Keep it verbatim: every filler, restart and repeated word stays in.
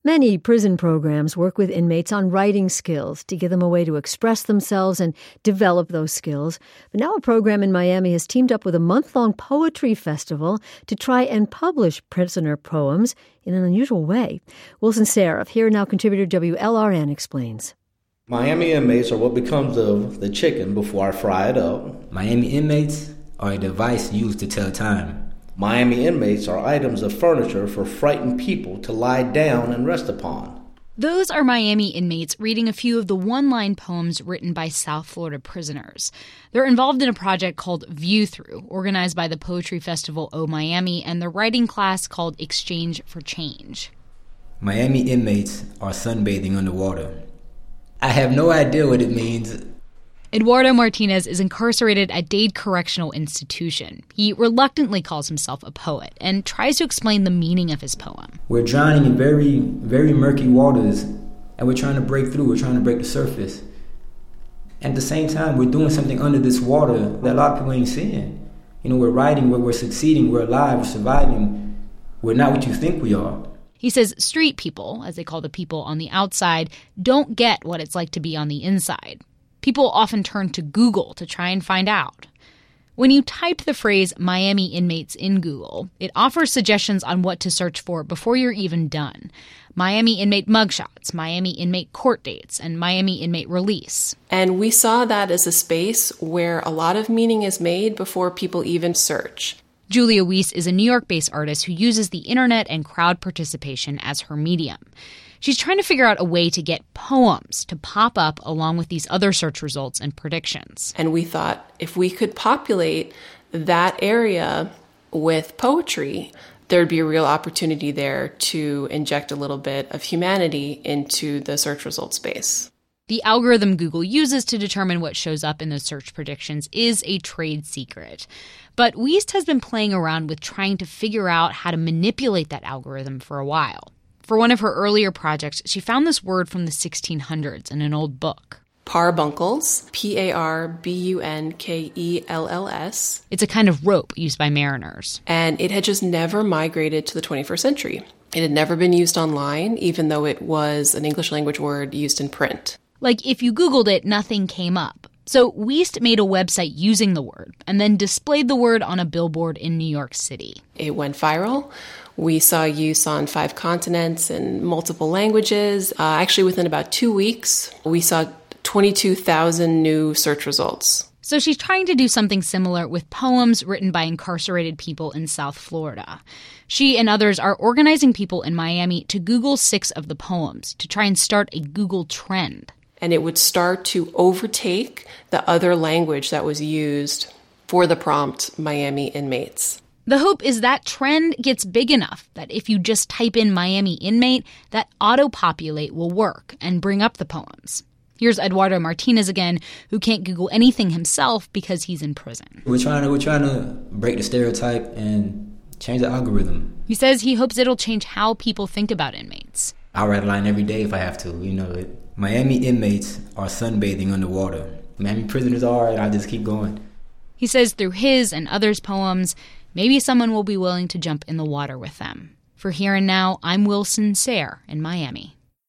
Many prison programs work with inmates on writing skills to give them a way to express themselves and develop those skills. But now a program in Miami has teamed up with a month-long poetry festival to try and publish prisoner poems in an unusual way. Wilson Sayre of Here Now contributor W L R N explains. Miami inmates are what becomes of the chicken before I fry it up. Miami inmates are a device used to tell time. Miami inmates are items of furniture for frightened people to lie down and rest upon. Those are Miami inmates reading a few of the one-line poems written by South Florida prisoners. They're involved in a project called View Through, organized by the Poetry Festival O Miami, and the writing class called Exchange for Change. Miami inmates are sunbathing underwater. I have no idea what it means. Eduardo Martinez is incarcerated at Dade Correctional Institution. He reluctantly calls himself a poet and tries to explain the meaning of his poem. We're drowning in very, very murky waters, and we're trying to break through. We're trying to break the surface. At the same time, we're doing something under this water that a lot of people ain't seeing. You know, we're writing, we're, we're succeeding, we're alive, we're surviving. We're not what you think we are. He says street people, as they call the people on the outside, don't get what it's like to be on the inside. People often turn to Google to try and find out. When you type the phrase Miami inmates in Google, it offers suggestions on what to search for before you're even done. Miami inmate mugshots, Miami inmate court dates, and Miami inmate release. And we saw that as a space where a lot of meaning is made before people even search. Julia Weiss is a New York-based artist who uses the internet and crowd participation as her medium. She's trying to figure out a way to get poems to pop up along with these other search results and predictions. And we thought if we could populate that area with poetry, there'd be a real opportunity there to inject a little bit of humanity into the search result space. The algorithm Google uses to determine what shows up in the search predictions is a trade secret. But Wiest has been playing around with trying to figure out how to manipulate that algorithm for a while. For one of her earlier projects, she found this word from the sixteen hundreds in an old book. Parbuncles, P A R B U N K E L L S. It's a kind of rope used by mariners. And it had just never migrated to the twenty-first century. It had never been used online, even though it was an English language word used in print. Like, if you Googled it, nothing came up. So Wiest made a website using the word and then displayed the word on a billboard in New York City. It went viral. We saw use on five continents and multiple languages. Uh, actually, within about two weeks, we saw twenty-two thousand new search results. So she's trying to do something similar with poems written by incarcerated people in South Florida. She and others are organizing people in Miami to Google six of the poems to try and start a Google trend. And it would start to overtake the other language that was used for the prompt Miami inmates. The hope is that trend gets big enough that if you just type in Miami inmate, that auto-populate will work and bring up the poems. Here's Eduardo Martinez again, who can't Google anything himself because he's in prison. We're trying to we're trying to break the stereotype and change the algorithm. He says he hopes it'll change how people think about inmates. I'll write a line every day if I have to, you know it. Miami inmates are sunbathing underwater. Miami prisoners are, and I'll just keep going. He says through his and others' poems, maybe someone will be willing to jump in the water with them. For Here and Now, I'm Wilson Sayre in Miami.